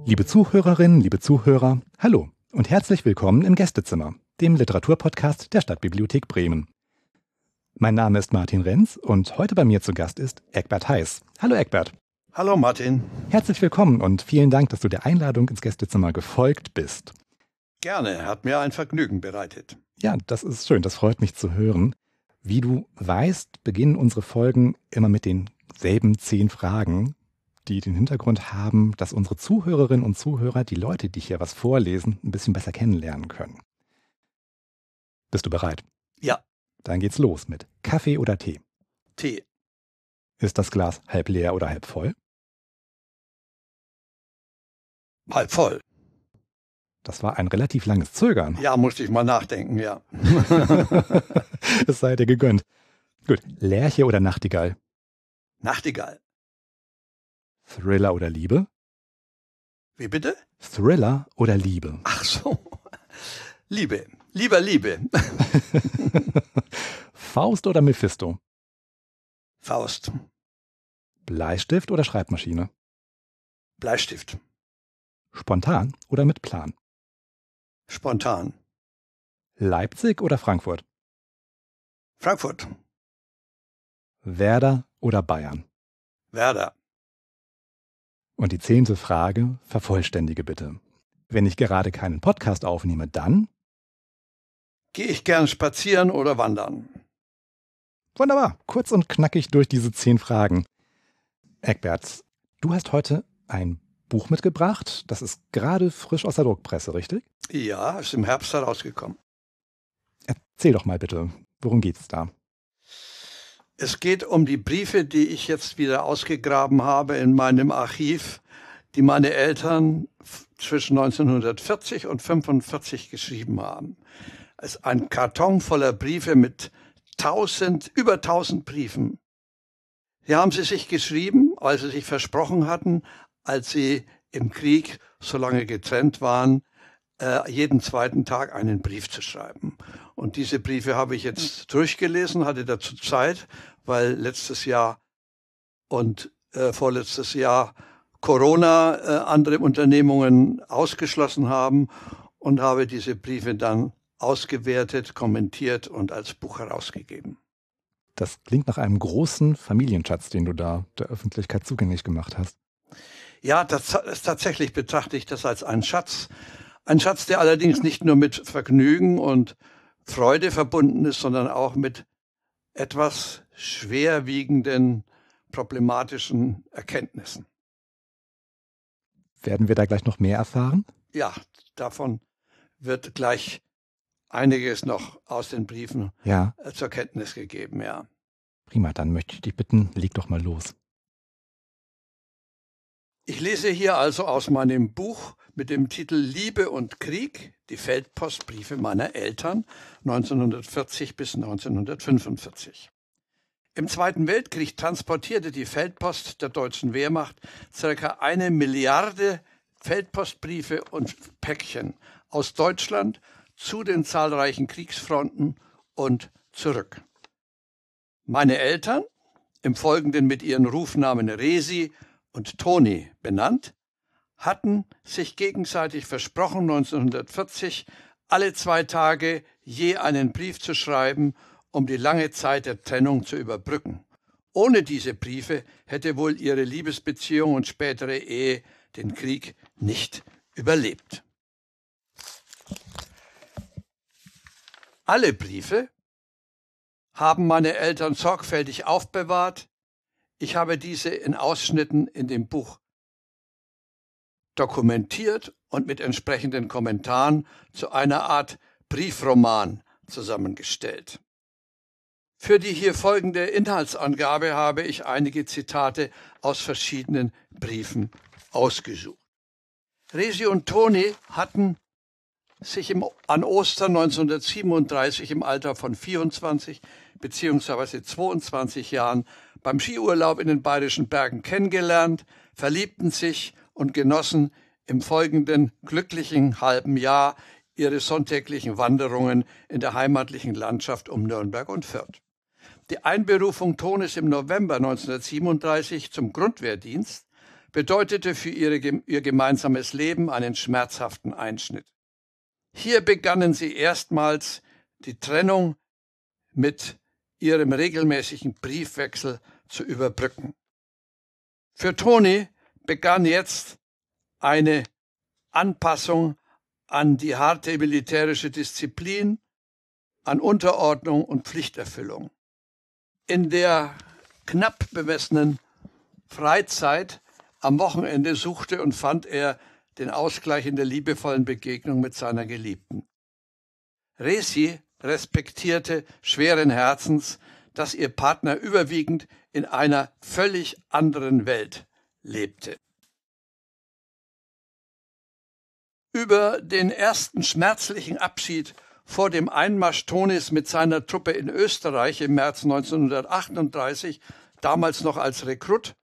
Liebe Zuhörerinnen, liebe Zuhörer, hallo und herzlich willkommen im Gästezimmer, dem Literaturpodcast der Stadtbibliothek Bremen. Mein Name ist Martin Renz und heute bei mir zu Gast ist Egbert Heiß. Hallo Egbert. Hallo Martin. Herzlich willkommen und vielen Dank, dass du der Einladung ins Gästezimmer gefolgt bist. Gerne, hat mir ein Vergnügen bereitet. Ja, das ist schön, das freut mich zu hören. Wie du weißt, beginnen unsere Folgen immer mit denselben 10 Fragen, die den Hintergrund haben, dass unsere Zuhörerinnen und Zuhörer, die Leute, die hier was vorlesen, ein bisschen besser kennenlernen können. Bist du bereit? Ja. Dann geht's los mit Kaffee oder Tee. Tee. Ist das Glas halb leer oder halb voll? Halb voll. Das war ein relativ langes Zögern. Ja, musste ich mal nachdenken, ja. Es sei dir gegönnt. Gut, Lerche oder Nachtigall? Nachtigall. Thriller oder Liebe? Wie bitte? Thriller oder Liebe? Ach so. Liebe. Lieber Liebe. Faust oder Mephisto? Faust. Bleistift oder Schreibmaschine? Bleistift. Spontan oder mit Plan? Spontan. Leipzig oder Frankfurt? Frankfurt. Werder oder Bayern? Werder. Und die 10. Frage, vervollständige bitte. Wenn ich gerade keinen Podcast aufnehme, dann? Gehe ich gern spazieren oder wandern? Wunderbar, kurz und knackig durch diese 10 Fragen. Egbert, du hast heute ein Buch mitgebracht. Das ist gerade frisch aus der Druckpresse, richtig? Ja, ist im Herbst herausgekommen. Erzähl doch mal bitte, worum geht's da? Es geht um die Briefe, die ich jetzt wieder ausgegraben habe in meinem Archiv, die meine Eltern zwischen 1940 und 1945 geschrieben haben. Es ist ein Karton voller Briefe mit über 1000 Briefen. Hier haben sie sich geschrieben, weil sie sich versprochen hatten, als sie im Krieg so lange getrennt waren, jeden zweiten Tag einen Brief zu schreiben. Und diese Briefe habe ich jetzt durchgelesen, hatte dazu Zeit, weil letztes Jahr und vorletztes Jahr Corona andere Unternehmungen ausgeschlossen haben und habe diese Briefe dann ausgewertet, kommentiert und als Buch herausgegeben. Das klingt nach einem großen Familienschatz, den du da der Öffentlichkeit zugänglich gemacht hast. Ja, tatsächlich betrachte ich das als einen Schatz. Ein Schatz, der allerdings nicht nur mit Vergnügen und Freude verbunden ist, sondern auch mit etwas schwerwiegenden, problematischen Erkenntnissen. Werden wir da gleich noch mehr erfahren? Ja, davon wird gleich einiges noch aus den Briefen zur Kenntnis gegeben, ja. Prima, dann möchte ich dich bitten, leg doch mal los. Ich lese hier also aus meinem Buch mit dem Titel Liebe und Krieg, die Feldpostbriefe meiner Eltern 1940 bis 1945. Im Zweiten Weltkrieg transportierte die Feldpost der deutschen Wehrmacht ca. 1 Milliarde Feldpostbriefe und Päckchen aus Deutschland zu den zahlreichen Kriegsfronten und zurück. Meine Eltern, im Folgenden mit ihren Rufnamen Resi und Toni benannt, hatten sich gegenseitig versprochen, 1940 alle 2 Tage je einen Brief zu schreiben, um die lange Zeit der Trennung zu überbrücken. Ohne diese Briefe hätte wohl ihre Liebesbeziehung und spätere Ehe den Krieg nicht überlebt. Alle Briefe haben meine Eltern sorgfältig aufbewahrt. Ich habe diese in Ausschnitten in dem Buch dokumentiert und mit entsprechenden Kommentaren zu einer Art Briefroman zusammengestellt. Für die hier folgende Inhaltsangabe habe ich einige Zitate aus verschiedenen Briefen ausgesucht. Resi und Toni hatten sich an Ostern 1937 im Alter von 24 bzw. 22 Jahren beim Skiurlaub in den Bayerischen Bergen kennengelernt, verliebten sich und genossen im folgenden glücklichen halben Jahr ihre sonntäglichen Wanderungen in der heimatlichen Landschaft um Nürnberg und Fürth. Die Einberufung Tonis im November 1937 zum Grundwehrdienst bedeutete für ihr gemeinsames Leben einen schmerzhaften Einschnitt. Hier begannen sie erstmals die Trennung mit ihrem regelmäßigen Briefwechsel zu überbrücken. Für Toni begann jetzt eine Anpassung an die harte militärische Disziplin, an Unterordnung und Pflichterfüllung. In der knapp bemessenen Freizeit am Wochenende suchte und fand er den Ausgleich in der liebevollen Begegnung mit seiner Geliebten. Resi respektierte schweren Herzens, dass ihr Partner überwiegend in einer völlig anderen Welt lebte. Über den ersten schmerzlichen Abschied vor dem Einmarsch Tonis mit seiner Truppe in Österreich im März 1938, damals noch als Rekrut,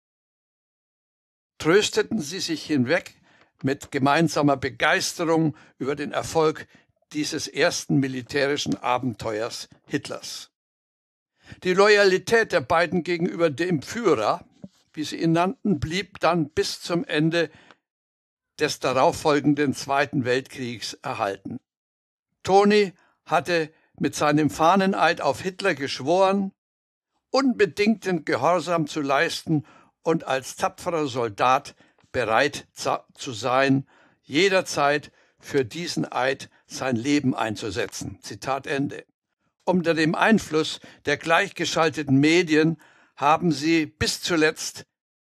trösteten sie sich hinweg mit gemeinsamer Begeisterung über den Erfolg dieses ersten militärischen Abenteuers Hitlers. Die Loyalität der beiden gegenüber dem Führer, wie sie ihn nannten, blieb dann bis zum Ende des darauffolgenden Zweiten Weltkriegs erhalten. Toni hatte mit seinem Fahneneid auf Hitler geschworen, unbedingten Gehorsam zu leisten und als tapferer Soldat bereit zu sein, jederzeit für diesen Eid sein Leben einzusetzen. Zitat Ende. Unter dem Einfluss der gleichgeschalteten Medien haben sie bis zuletzt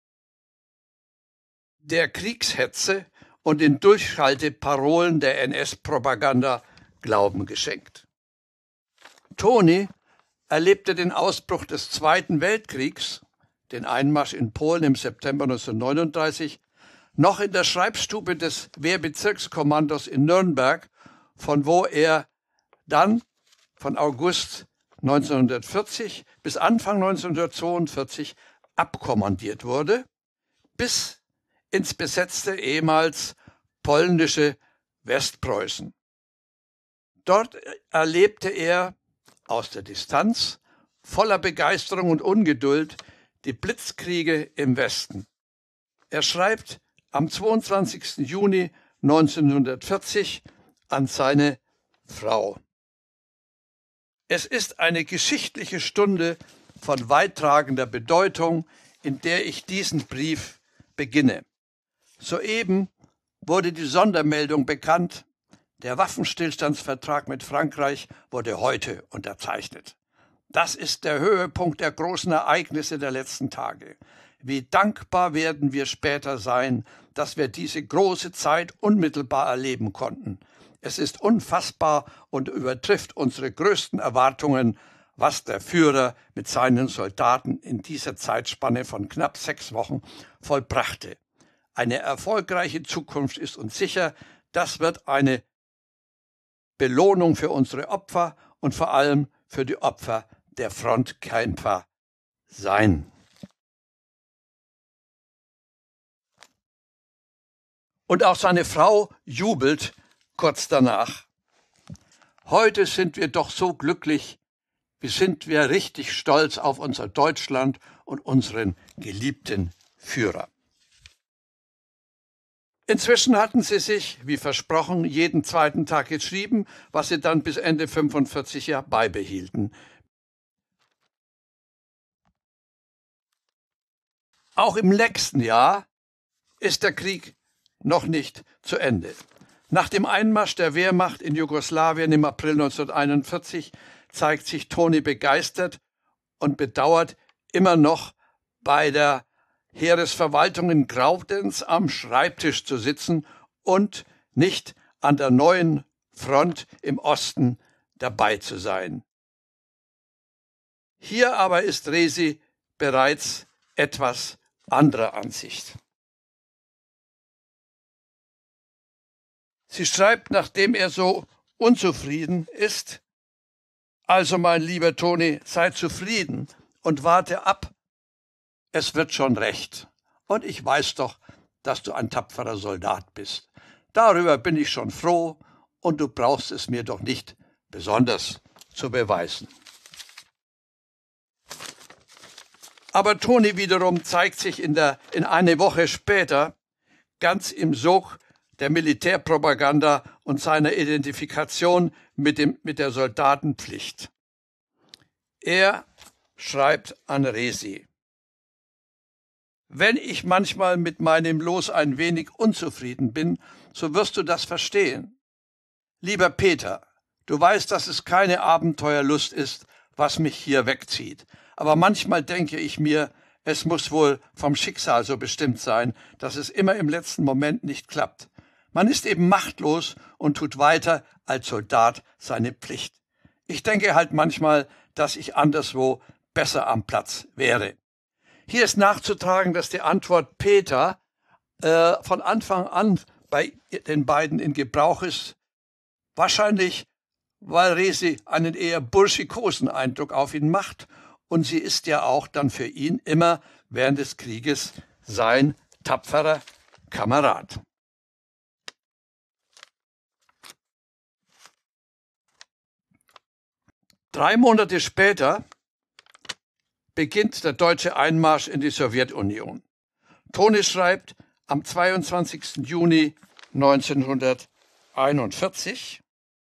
der Kriegshetze und den Durchhalteparolen der NS-Propaganda Glauben geschenkt. Toni erlebte den Ausbruch des Zweiten Weltkriegs, den Einmarsch in Polen im September 1939, noch in der Schreibstube des Wehrbezirkskommandos in Nürnberg, von wo er dann von August 1940 bis Anfang 1942 abkommandiert wurde, bis ins besetzte ehemals polnische Westpreußen. Dort erlebte er aus der Distanz, voller Begeisterung und Ungeduld, die Blitzkriege im Westen. Er schreibt am 22. Juni 1940 an seine Frau: Es ist eine geschichtliche Stunde von weittragender Bedeutung, in der ich diesen Brief beginne. Soeben wurde die Sondermeldung bekannt, der Waffenstillstandsvertrag mit Frankreich wurde heute unterzeichnet. Das ist der Höhepunkt der großen Ereignisse der letzten Tage. Wie dankbar werden wir später sein, dass wir diese große Zeit unmittelbar erleben konnten. Es ist unfassbar und übertrifft unsere größten Erwartungen, was der Führer mit seinen Soldaten in dieser Zeitspanne von knapp 6 Wochen vollbrachte. Eine erfolgreiche Zukunft ist uns sicher. Das wird eine Belohnung für unsere Opfer und vor allem für die Opfer der Frontkämpfer sein. Und auch seine Frau jubelt kurz danach. Heute sind wir doch so glücklich, wie sind wir richtig stolz auf unser Deutschland und unseren geliebten Führer. Inzwischen hatten sie sich, wie versprochen, jeden zweiten Tag geschrieben, was sie dann bis Ende 1945 ja beibehielten. Auch im nächsten Jahr ist der Krieg noch nicht zu Ende. Nach dem Einmarsch der Wehrmacht in Jugoslawien im April 1941 zeigt sich Toni begeistert und bedauert immer noch bei der Heeresverwaltung in Graudenz am Schreibtisch zu sitzen und nicht an der neuen Front im Osten dabei zu sein. Hier aber ist Resi bereits etwas anderer Ansicht. Sie schreibt, nachdem er so unzufrieden ist: Also, mein lieber Toni, sei zufrieden und warte ab. Es wird schon recht. Und ich weiß doch, dass du ein tapferer Soldat bist. Darüber bin ich schon froh und du brauchst es mir doch nicht besonders zu beweisen. Aber Toni wiederum zeigt sich in eine Woche später ganz im Sog der Militärpropaganda und seiner Identifikation mit der Soldatenpflicht. Er schreibt an Resi: Wenn ich manchmal mit meinem Los ein wenig unzufrieden bin, so wirst du das verstehen. Lieber Peter, du weißt, dass es keine Abenteuerlust ist, was mich hier wegzieht. Aber manchmal denke ich mir, es muss wohl vom Schicksal so bestimmt sein, dass es immer im letzten Moment nicht klappt. Man ist eben machtlos und tut weiter als Soldat seine Pflicht. Ich denke halt manchmal, dass ich anderswo besser am Platz wäre. Hier ist nachzutragen, dass die Antwort Peter von Anfang an bei den beiden in Gebrauch ist. Wahrscheinlich, weil Resi einen eher burschikosen Eindruck auf ihn macht, und sie ist ja auch dann für ihn immer während des Krieges sein tapferer Kamerad. Drei Monate später beginnt der deutsche Einmarsch in die Sowjetunion. Toni schreibt am 22. Juni 1941: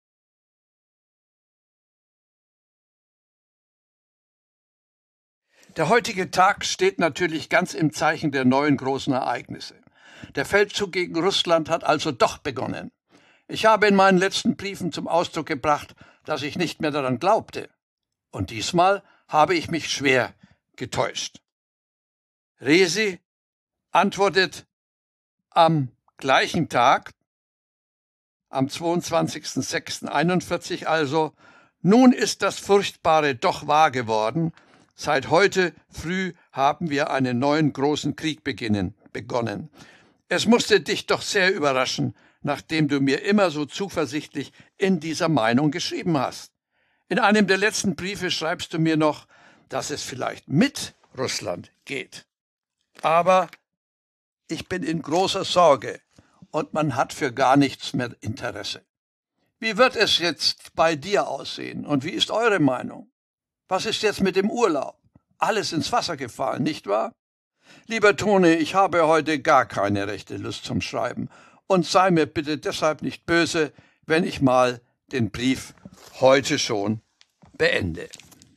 Der heutige Tag steht natürlich ganz im Zeichen der neuen großen Ereignisse. Der Feldzug gegen Russland hat also doch begonnen. Ich habe in meinen letzten Briefen zum Ausdruck gebracht, dass ich nicht mehr daran glaubte. Und diesmal habe ich mich schwer getäuscht. Resi antwortet am gleichen Tag, am 22.06.41 also: Nun ist das Furchtbare doch wahr geworden. Seit heute früh haben wir einen neuen großen Krieg begonnen. Es musste dich doch sehr überraschen, nachdem du mir immer so zuversichtlich in dieser Meinung geschrieben hast. In einem der letzten Briefe schreibst du mir noch, dass es vielleicht mit Russland geht. Aber ich bin in großer Sorge und man hat für gar nichts mehr Interesse. Wie wird es jetzt bei dir aussehen und wie ist eure Meinung? Was ist jetzt mit dem Urlaub? Alles ins Wasser gefallen, nicht wahr? Lieber Toni, ich habe heute gar keine rechte Lust zum Schreiben und sei mir bitte deshalb nicht böse, wenn ich mal den Brief heute schon beende.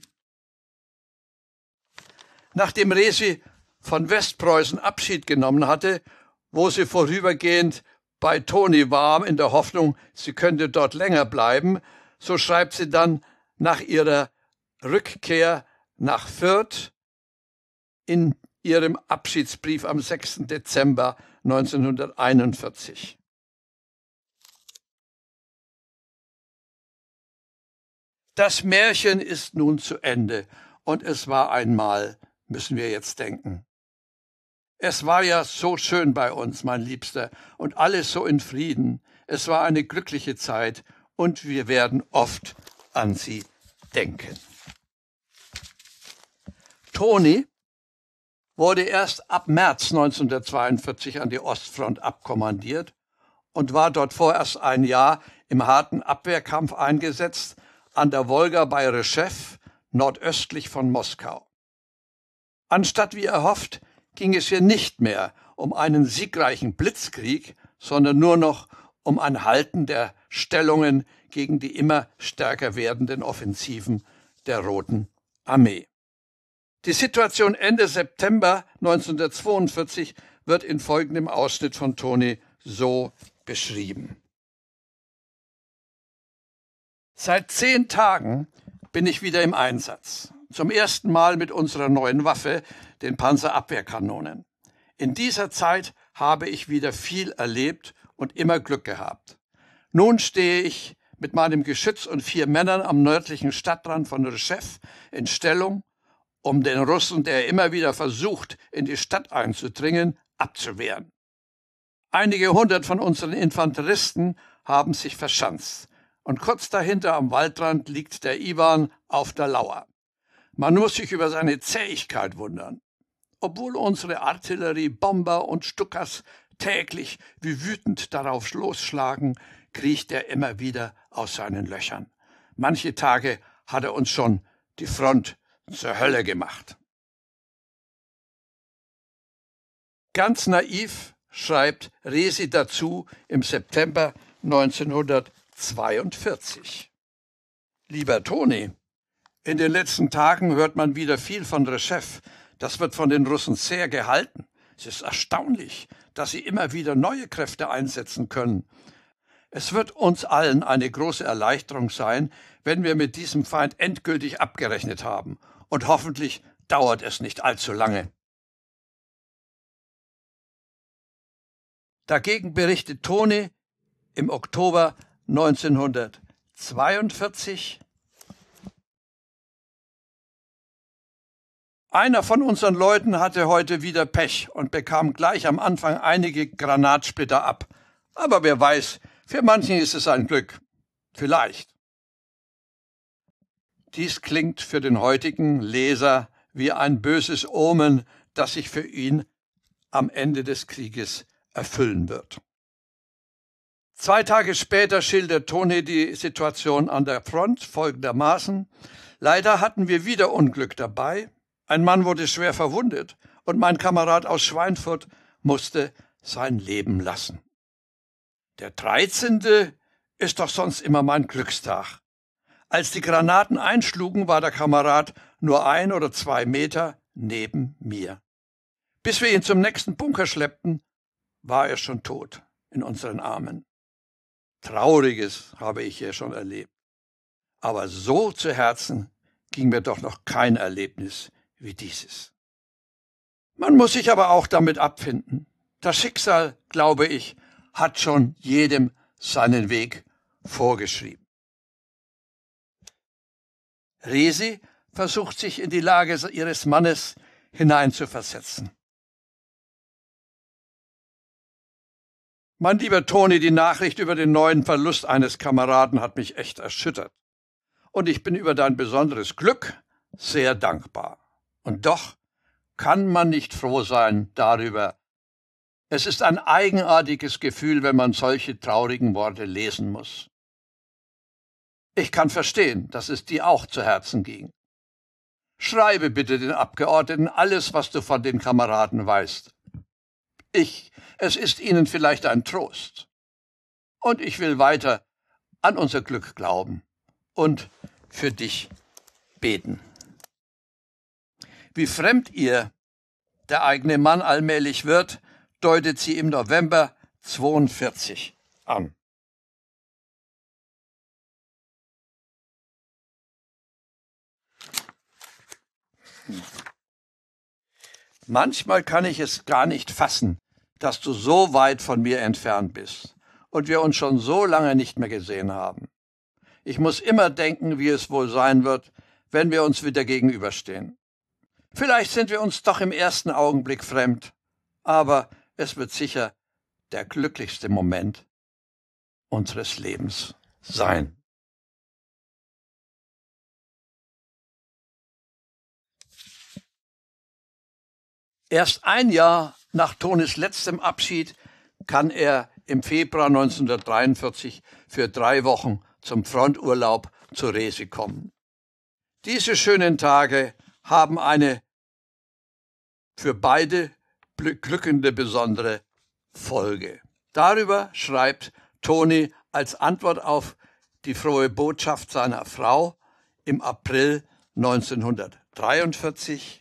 Nachdem Resi von Westpreußen Abschied genommen hatte, wo sie vorübergehend bei Toni war, in der Hoffnung, sie könnte dort länger bleiben, so schreibt sie dann nach ihrer Rückkehr nach Fürth in ihrem Abschiedsbrief am 6. Dezember 1941. Das Märchen ist nun zu Ende und es war einmal, müssen wir jetzt denken. Es war ja so schön bei uns, mein Liebster, und alles so in Frieden. Es war eine glückliche Zeit und wir werden oft an sie denken. Toni wurde erst ab März 1942 an die Ostfront abkommandiert und war dort vorerst ein Jahr im harten Abwehrkampf eingesetzt an der Wolga bei Rschew, nordöstlich von Moskau. Anstatt wie erhofft, ging es hier nicht mehr um einen siegreichen Blitzkrieg, sondern nur noch um ein Halten der Stellungen gegen die immer stärker werdenden Offensiven der Roten Armee. Die Situation Ende September 1942 wird in folgendem Ausschnitt von Toni so beschrieben. Seit 10 Tagen bin ich wieder im Einsatz. Zum ersten Mal mit unserer neuen Waffe, den Panzerabwehrkanonen. In dieser Zeit habe ich wieder viel erlebt und immer Glück gehabt. Nun stehe ich mit meinem Geschütz und 4 Männern am nördlichen Stadtrand von Rschew in Stellung, um den Russen, der immer wieder versucht, in die Stadt einzudringen, abzuwehren. Einige 100 von unseren Infanteristen haben sich verschanzt. Und kurz dahinter am Waldrand liegt der Iwan auf der Lauer. Man muss sich über seine Zähigkeit wundern. Obwohl unsere Artillerie, Bomber und Stukas täglich wie wütend darauf losschlagen, kriecht er immer wieder aus seinen Löchern. Manche Tage hat er uns schon die Front zur Hölle gemacht. Ganz naiv schreibt Resi dazu im September 1942. Lieber Toni, in den letzten Tagen hört man wieder viel von Reshef. Das wird von den Russen sehr gehalten. Es ist erstaunlich, dass sie immer wieder neue Kräfte einsetzen können. Es wird uns allen eine große Erleichterung sein, wenn wir mit diesem Feind endgültig abgerechnet haben. Und hoffentlich dauert es nicht allzu lange. Dagegen berichtet Toni im Oktober 1942: Einer von unseren Leuten hatte heute wieder Pech und bekam gleich am Anfang einige Granatsplitter ab. Aber wer weiß, für manchen ist es ein Glück. Vielleicht. Dies klingt für den heutigen Leser wie ein böses Omen, das sich für ihn am Ende des Krieges erfüllen wird. 2 Tage später schildert Toni die Situation an der Front folgendermaßen: Leider hatten wir wieder Unglück dabei. Ein Mann wurde schwer verwundet und mein Kamerad aus Schweinfurt musste sein Leben lassen. Der 13. ist doch sonst immer mein Glückstag. Als die Granaten einschlugen, war der Kamerad nur 1 oder 2 Meter neben mir. Bis wir ihn zum nächsten Bunker schleppten, war er schon tot in unseren Armen. Trauriges habe ich hier schon erlebt. Aber so zu Herzen ging mir doch noch kein Erlebnis wie dieses. Man muss sich aber auch damit abfinden. Das Schicksal, glaube ich, hat schon jedem seinen Weg vorgeschrieben. Resi versucht sich in die Lage ihres Mannes hineinzuversetzen. Mein lieber Toni, die Nachricht über den neuen Verlust eines Kameraden hat mich echt erschüttert. Und ich bin über dein besonderes Glück sehr dankbar. Und doch kann man nicht froh sein darüber. Es ist ein eigenartiges Gefühl, wenn man solche traurigen Worte lesen muss. Ich kann verstehen, dass es dir auch zu Herzen ging. Schreibe bitte den Abgeordneten alles, was du von den Kameraden weißt. Es ist ihnen vielleicht ein Trost. Und ich will weiter an unser Glück glauben und für dich beten. Wie fremd ihr der eigene Mann allmählich wird, deutet sie im November 1942 an. Manchmal kann ich es gar nicht fassen, dass du so weit von mir entfernt bist und wir uns schon so lange nicht mehr gesehen haben. Ich muss immer denken, wie es wohl sein wird, wenn wir uns wieder gegenüberstehen. Vielleicht sind wir uns doch im ersten Augenblick fremd, aber es wird sicher der glücklichste Moment unseres Lebens sein. Erst ein Jahr nach Tonis letztem Abschied kann er im Februar 1943 für 3 Wochen zum Fronturlaub zu Resi kommen. Diese schönen Tage haben eine für beide beglückende besondere Folge. Darüber schreibt Toni als Antwort auf die frohe Botschaft seiner Frau im April 1943: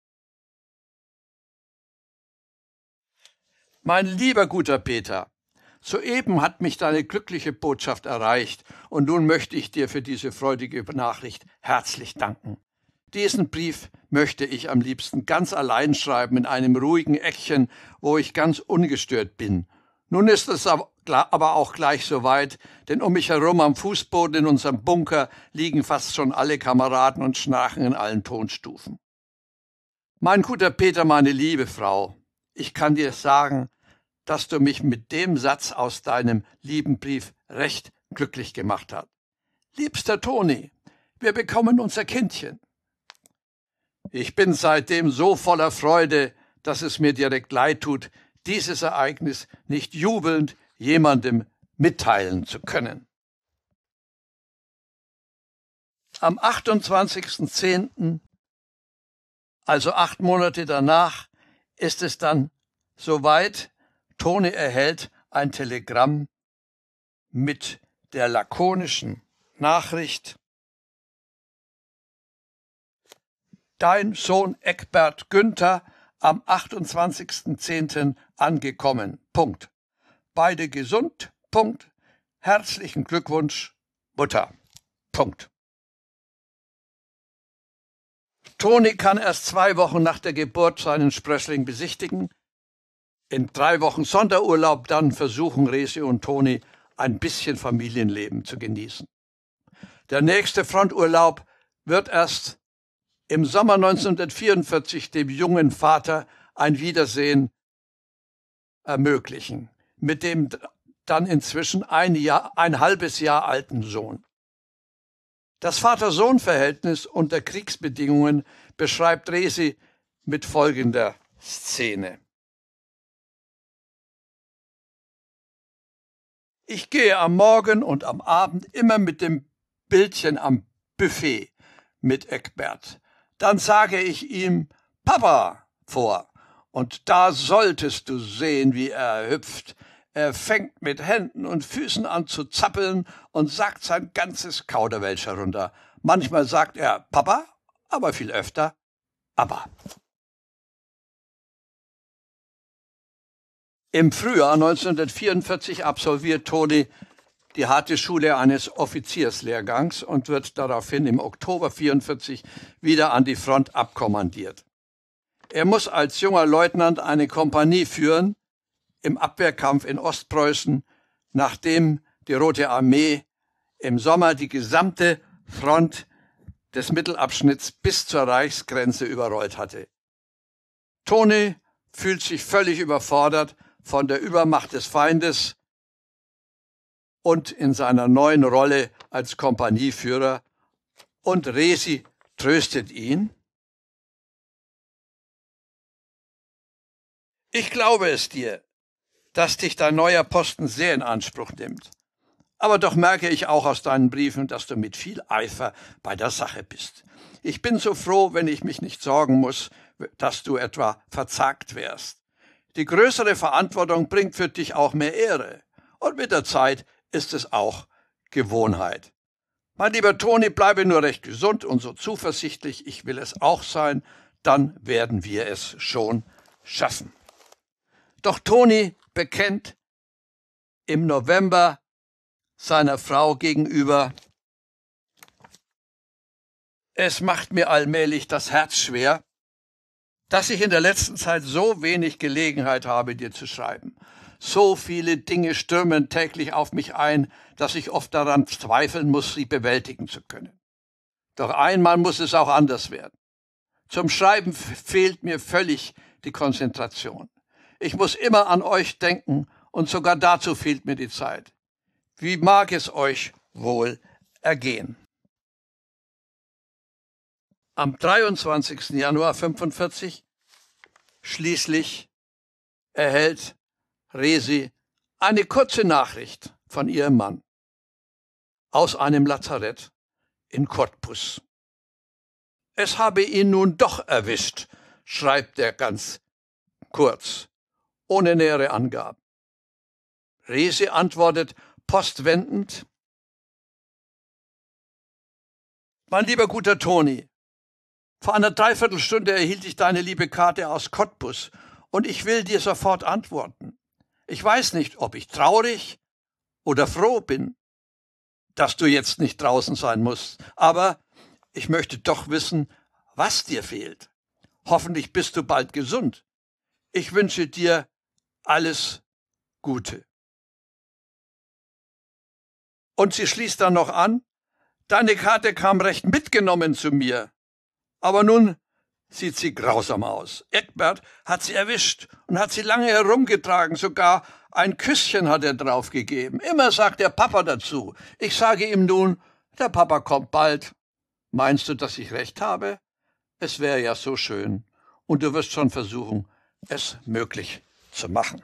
Mein lieber guter Peter, soeben hat mich deine glückliche Botschaft erreicht und nun möchte ich dir für diese freudige Nachricht herzlich danken. Diesen Brief möchte ich am liebsten ganz allein schreiben in einem ruhigen Eckchen, wo ich ganz ungestört bin. Nun ist es aber auch gleich soweit, denn um mich herum am Fußboden in unserem Bunker liegen fast schon alle Kameraden und schnarchen in allen Tonstufen. Mein guter Peter, meine liebe Frau, ich kann dir sagen, dass du mich mit dem Satz aus deinem lieben Brief recht glücklich gemacht hast. Liebster Toni, wir bekommen unser Kindchen. Ich bin seitdem so voller Freude, dass es mir direkt leid tut, dieses Ereignis nicht jubelnd jemandem mitteilen zu können. Am 28.10., also 8 Monate danach, ist es dann Soweit Toni erhält ein Telegramm mit der lakonischen Nachricht: Dein Sohn Eckbert Günther am 28.10. angekommen. Punkt. Beide gesund. Punkt. Herzlichen Glückwunsch, Mutter. Punkt. Toni kann erst 2 Wochen nach der Geburt seinen Sprössling besichtigen. In 3 Wochen Sonderurlaub dann versuchen Resi und Toni ein bisschen Familienleben zu genießen. Der nächste Fronturlaub wird erst im Sommer 1944 dem jungen Vater ein Wiedersehen ermöglichen, mit dem dann inzwischen ein halbes Jahr alten Sohn. Das Vater-Sohn-Verhältnis unter Kriegsbedingungen beschreibt Resi mit folgender Szene. Ich gehe am Morgen und am Abend immer mit dem Bildchen am Buffet mit Eckbert. Dann sage ich ihm Papa vor, und da solltest du sehen, wie er hüpft. Er fängt mit Händen und Füßen an zu zappeln und sagt sein ganzes Kauderwelsch herunter. Manchmal sagt er Papa, aber viel öfter aber. Im Frühjahr 1944 absolviert Toni die harte Schule eines Offizierslehrgangs und wird daraufhin im Oktober 1944 wieder an die Front abkommandiert. Er muss als junger Leutnant eine Kompanie führen im Abwehrkampf in Ostpreußen, nachdem die Rote Armee im Sommer die gesamte Front des Mittelabschnitts bis zur Reichsgrenze überrollt hatte. Toni fühlt sich völlig überfordert von der Übermacht des Feindes und in seiner neuen Rolle als Kompanieführer, und Resi tröstet ihn. Ich glaube es dir, dass dich dein neuer Posten sehr in Anspruch nimmt. Aber doch merke ich auch aus deinen Briefen, dass du mit viel Eifer bei der Sache bist. Ich bin so froh, wenn ich mich nicht sorgen muss, dass du etwa verzagt wärst. Die größere Verantwortung bringt für dich auch mehr Ehre. Und mit der Zeit ist es auch Gewohnheit. Mein lieber Toni, bleibe nur recht gesund und so zuversichtlich, ich will es auch sein, dann werden wir es schon schaffen. Doch Toni bekennt im November seiner Frau gegenüber: Es macht mir allmählich das Herz schwer, dass ich in der letzten Zeit so wenig Gelegenheit habe, dir zu schreiben. So viele Dinge stürmen täglich auf mich ein, dass ich oft daran zweifeln muss, sie bewältigen zu können. Doch einmal muss es auch anders werden. Zum Schreiben fehlt mir völlig die Konzentration. Ich muss immer an euch denken, und sogar dazu fehlt mir die Zeit. Wie mag es euch wohl ergehen? Am 23. Januar 1945 schließlich erhält Resi eine kurze Nachricht von ihrem Mann aus einem Lazarett in Cottbus. Es habe ihn nun doch erwischt, schreibt er ganz kurz, ohne nähere Angaben. Resi antwortet postwendend: Mein lieber guter Toni, vor einer Dreiviertelstunde erhielt ich deine liebe Karte aus Cottbus und ich will dir sofort antworten. Ich weiß nicht, ob ich traurig oder froh bin, dass du jetzt nicht draußen sein musst, aber ich möchte doch wissen, was dir fehlt. Hoffentlich bist du bald gesund. Ich wünsche dir alles Gute. Und sie schließt dann noch an: Deine Karte kam recht mitgenommen zu mir. Aber nun sieht sie grausam aus. Eckbert hat sie erwischt und hat sie lange herumgetragen, sogar ein Küsschen hat er draufgegeben. Immer sagt der Papa dazu. Ich sage ihm nun, der Papa kommt bald. Meinst du, dass ich recht habe? Es wäre ja so schön. Und du wirst schon versuchen, es möglich zu machen.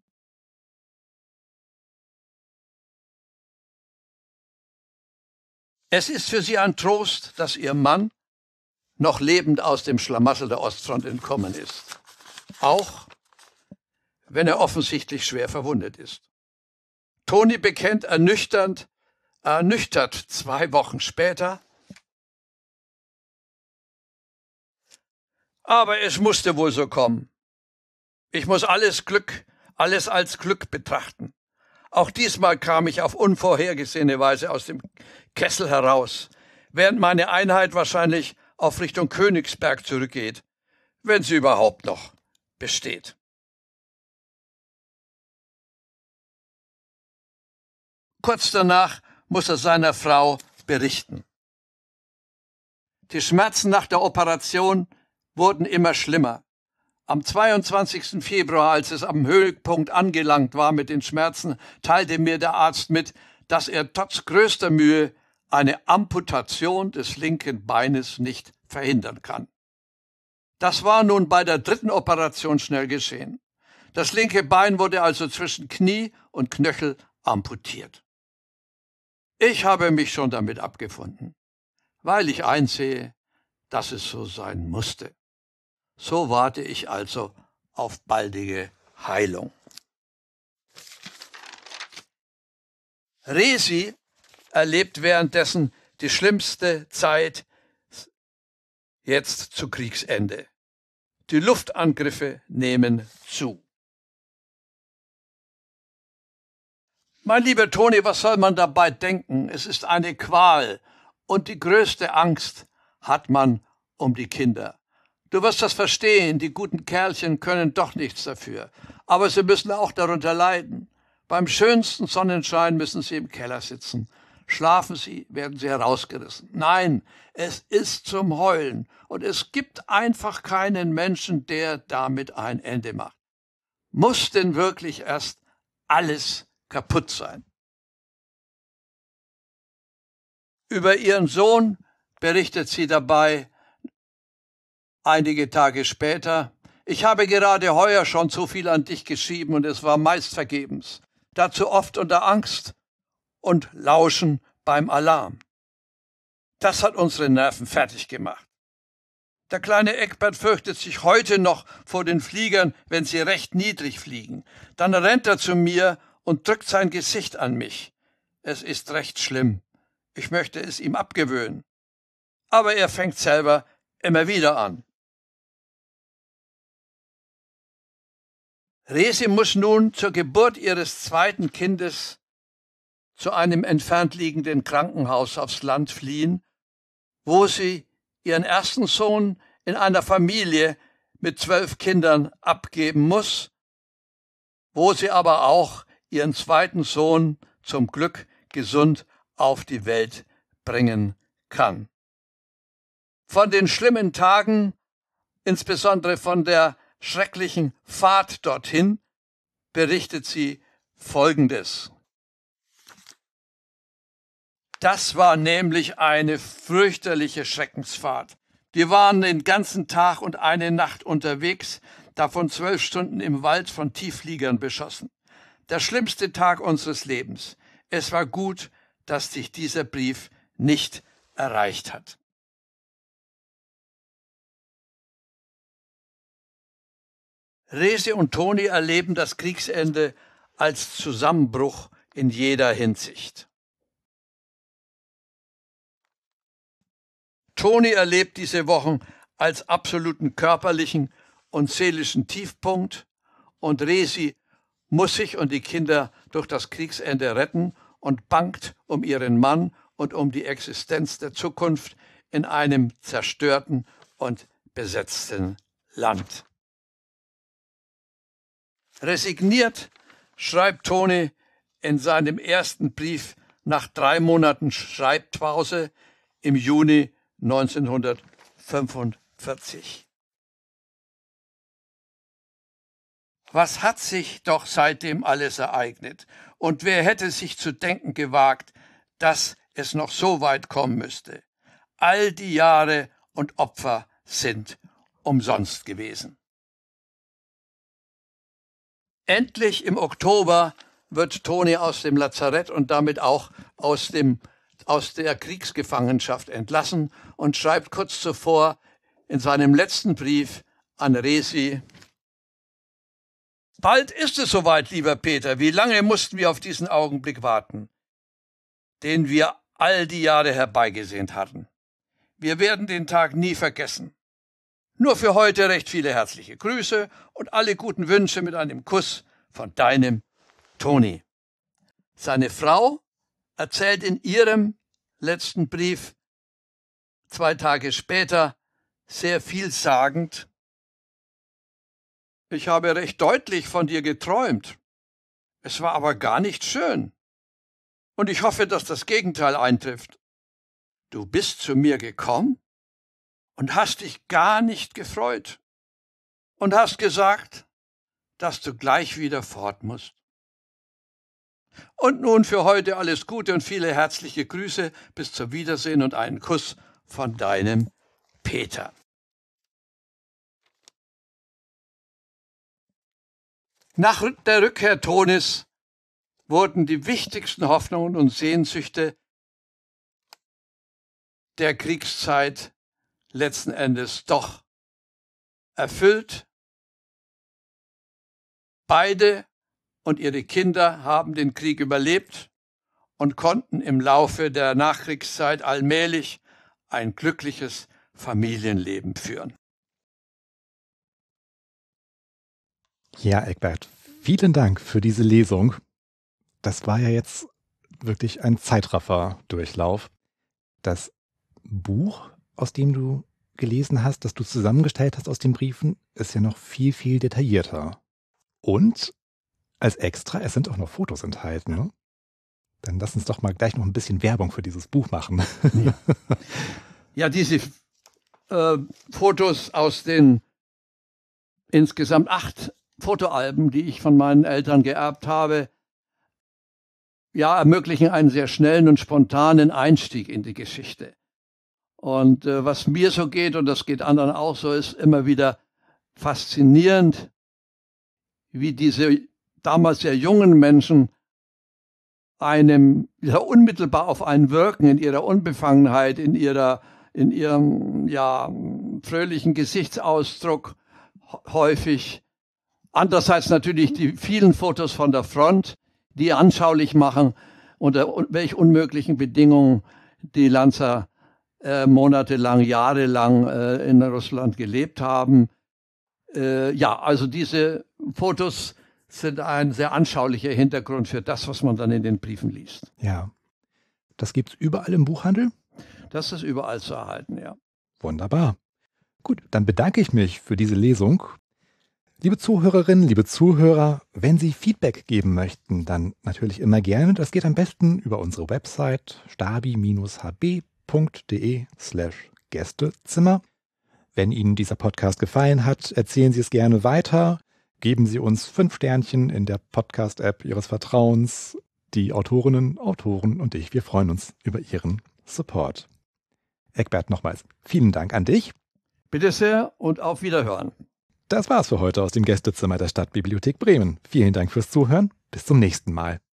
Es ist für sie ein Trost, dass ihr Mann noch lebend aus dem Schlamassel der Ostfront entkommen ist. Auch wenn er offensichtlich schwer verwundet ist. Toni bekennt ernüchtert 2 Wochen später: Aber es musste wohl so kommen. Ich muss alles als Glück betrachten. Auch diesmal kam ich auf unvorhergesehene Weise aus dem Kessel heraus, während meine Einheit wahrscheinlich auf Richtung Königsberg zurückgeht, wenn sie überhaupt noch besteht. Kurz danach muss er seiner Frau berichten. Die Schmerzen nach der Operation wurden immer schlimmer. Am 22. Februar, als es am Höhepunkt angelangt war mit den Schmerzen, teilte mir der Arzt mit, dass er trotz größter Mühe eine Amputation des linken Beines nicht verhindern kann. Das war nun bei der 3. Operation schnell geschehen. Das linke Bein wurde also zwischen Knie und Knöchel amputiert. Ich habe mich schon damit abgefunden, weil ich einsehe, dass es so sein musste. So warte ich also auf baldige Heilung. Resi erlebt währenddessen die schlimmste Zeit jetzt zu Kriegsende. Die Luftangriffe nehmen zu. Mein lieber Toni, was soll man dabei denken? Es ist eine Qual und die größte Angst hat man um die Kinder. Du wirst das verstehen, die guten Kerlchen können doch nichts dafür. Aber sie müssen auch darunter leiden. Beim schönsten Sonnenschein müssen sie im Keller sitzen. Schlafen sie, werden sie herausgerissen. Nein, es ist zum Heulen. Und es gibt einfach keinen Menschen, der damit ein Ende macht. Muss denn wirklich erst alles kaputt sein? Über ihren Sohn berichtet sie dabei einige Tage später: Ich habe gerade heuer schon so viel an dich geschrieben und es war meist vergebens. Dazu oft unter Angst und Lauschen beim Alarm. Das hat unsere Nerven fertig gemacht. Der kleine Eckbert fürchtet sich heute noch vor den Fliegern, wenn sie recht niedrig fliegen. Dann rennt er zu mir und drückt sein Gesicht an mich. Es ist recht schlimm. Ich möchte es ihm abgewöhnen. Aber er fängt selber immer wieder an. Resi muss nun zur Geburt ihres 2. Kindes zu einem entfernt liegenden Krankenhaus aufs Land fliehen, wo sie ihren ersten Sohn in einer Familie mit 12 Kindern abgeben muss, wo sie aber auch ihren 2. Sohn zum Glück gesund auf die Welt bringen kann. Von den schlimmen Tagen, insbesondere von der schrecklichen Fahrt dorthin, berichtet sie Folgendes. Das war nämlich eine fürchterliche Schreckensfahrt. Wir waren den ganzen Tag und eine Nacht unterwegs, davon 12 Stunden im Wald von Tieffliegern beschossen. Der schlimmste Tag unseres Lebens. Es war gut, dass dich dieser Brief nicht erreicht hat. Resi und Toni erleben das Kriegsende als Zusammenbruch in jeder Hinsicht. Toni erlebt diese Wochen als absoluten körperlichen und seelischen Tiefpunkt und Resi muss sich und die Kinder durch das Kriegsende retten und bangt um ihren Mann und um die Existenz der Zukunft in einem zerstörten und besetzten Land. Resigniert schreibt Toni in seinem ersten Brief nach 3 Monaten Schreibpause im Juni 1945. Was hat sich doch seitdem alles ereignet? Und wer hätte sich zu denken gewagt, dass es noch so weit kommen müsste? All die Jahre und Opfer sind umsonst gewesen. Endlich im Oktober wird Toni aus dem Lazarett und damit auch aus der Kriegsgefangenschaft entlassen und schreibt kurz zuvor in seinem letzten Brief an Resi: Bald ist es soweit, lieber Peter. Wie lange mussten wir auf diesen Augenblick warten, den wir all die Jahre herbeigesehnt hatten? Wir werden den Tag nie vergessen. Nur für heute recht viele herzliche Grüße und alle guten Wünsche mit einem Kuss von deinem Toni. Seine Frau erzählt in ihrem letzten Brief 2 Tage später sehr vielsagend: Ich habe recht deutlich von dir geträumt. Es war aber gar nicht schön. Und ich hoffe, dass das Gegenteil eintrifft. Du bist zu mir gekommen und hast dich gar nicht gefreut und hast gesagt, dass du gleich wieder fort musst. Und nun für heute alles Gute und viele herzliche Grüße. Bis zum Wiedersehen und einen Kuss von deinem Peter. Nach der Rückkehr Tonis wurden die wichtigsten Hoffnungen und Sehnsüchte der Kriegszeit letzten Endes doch erfüllt. Beide und ihre Kinder haben den Krieg überlebt und konnten im Laufe der Nachkriegszeit allmählich ein glückliches Familienleben führen. Ja, Egbert, vielen Dank für diese Lesung. Das war ja jetzt wirklich ein Zeitraffer-Durchlauf. Das Buch, aus dem du gelesen hast, das du zusammengestellt hast aus den Briefen, ist ja noch viel, viel detaillierter. Und als Extra, es sind auch noch Fotos enthalten. Ne? Dann lass uns doch mal gleich noch ein bisschen Werbung für dieses Buch machen. Ja, diese Fotos aus den insgesamt 8 Fotoalben, die ich von meinen Eltern geerbt habe, ja, ermöglichen einen sehr schnellen und spontanen Einstieg in die Geschichte. Und was mir so geht, und das geht anderen auch so, ist immer wieder faszinierend, wie diese damals sehr jungen Menschen einem ja, unmittelbar auf einen wirken, in ihrer Unbefangenheit, in ihrem ja, fröhlichen Gesichtsausdruck häufig. Andererseits natürlich die vielen Fotos von der Front, die anschaulich machen, unter welch unmöglichen Bedingungen die Lanzer monatelang, jahrelang in Russland gelebt haben. Ja, also diese Fotos sind ein sehr anschaulicher Hintergrund für das, was man dann in den Briefen liest. Ja, das gibt's überall im Buchhandel? Das ist überall zu erhalten, ja. Wunderbar. Gut, dann bedanke ich mich für diese Lesung. Liebe Zuhörerinnen, liebe Zuhörer, wenn Sie Feedback geben möchten, dann natürlich immer gerne. Das geht am besten über unsere Website stabi-hb.de/Gästezimmer. Wenn Ihnen dieser Podcast gefallen hat, erzählen Sie es gerne weiter. Geben Sie uns 5 Sternchen in der Podcast-App Ihres Vertrauens. Die Autorinnen, Autoren und ich, wir freuen uns über Ihren Support. Egbert, nochmals vielen Dank an dich. Bitte sehr und auf Wiederhören. Das war's für heute aus dem Gästezimmer der Stadtbibliothek Bremen. Vielen Dank fürs Zuhören. Bis zum nächsten Mal.